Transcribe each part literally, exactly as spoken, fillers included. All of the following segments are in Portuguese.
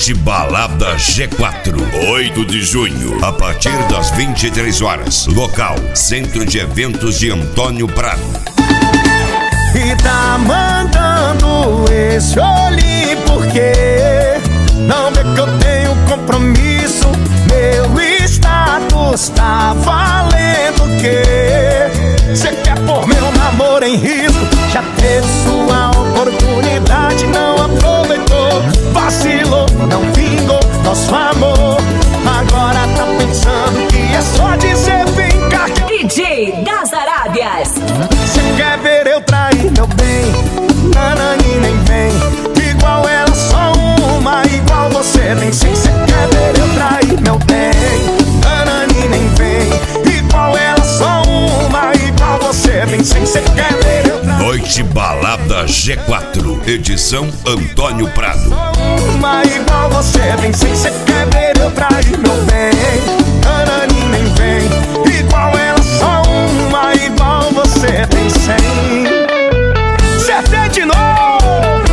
Noite Balada G quatro, oito de junho, a partir das vinte e três horas. Local: Centro de Eventos de Antônio Prado. E tá mandando esse olhinho porque não vê que eu tenho compromisso. Meu status tá valendo o quê? Cê quer pôr meu namoro em risco? Já teve sua oportunidade, não aproveitou. Vacilou, não vingou nosso amor. Agora tá pensando que é só dizer vem cá que eu... D J das Arábias. Cê quer ver eu trair meu bem? Nanani nem vem. Igual ela, só uma, igual você tem sim. Cê quer ver eu trair meu bem? Nanani nem vem. Igual ela, só uma, igual você tem sim. Cê quer ver eu trair? Noite Balada G quatro, edição Antônio Prado. Só uma, igual você tem sim. Cê quer ver eu trair meu bem? Nanani nem vem. Igual ela, só uma, igual você tem cem. Acertei de novo.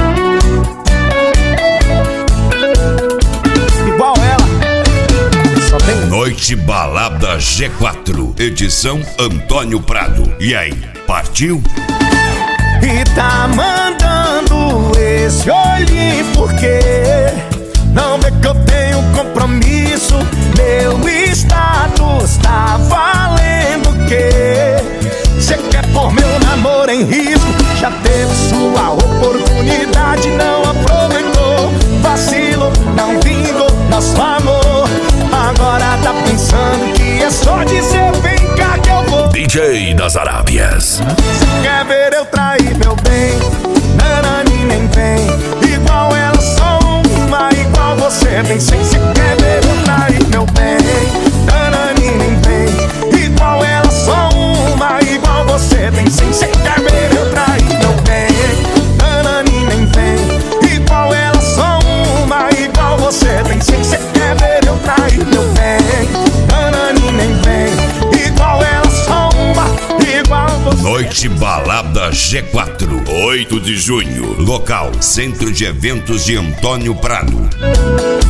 Igual ela, só tem. Noite Balada G quatro, edição Antônio Prado. E aí, partiu? E tá mandando esse olhinho porque não vê que eu tenho compromisso. Meu status tá valendo o quê? Cê quer pôr meu namoro em risco? Já teve sua oportunidade, não aproveitou. Vacilou, não vingou nosso amor. Agora tá pensando que é só dizer vem cá que eu vou. D J das Arábias. Cê quer ver eu trair meu bem? Nanani nem vem. Igual ela, só uma, igual você tem cem. Cê quer ver eu trair meu bem? Nanani nem vem. Igual ela, só uma, igual você tem cem. Cê quer ver eu trair meu bem? Nanani nem vem. Igual ela, só uma, igual você tem cem. Cê quer ver eu trair meu bem? Nanani nem vem. Igual ela, só uma, igual você. Noite Balada G quatro, oito de junho. Local: Centro de Eventos de Antônio Prado.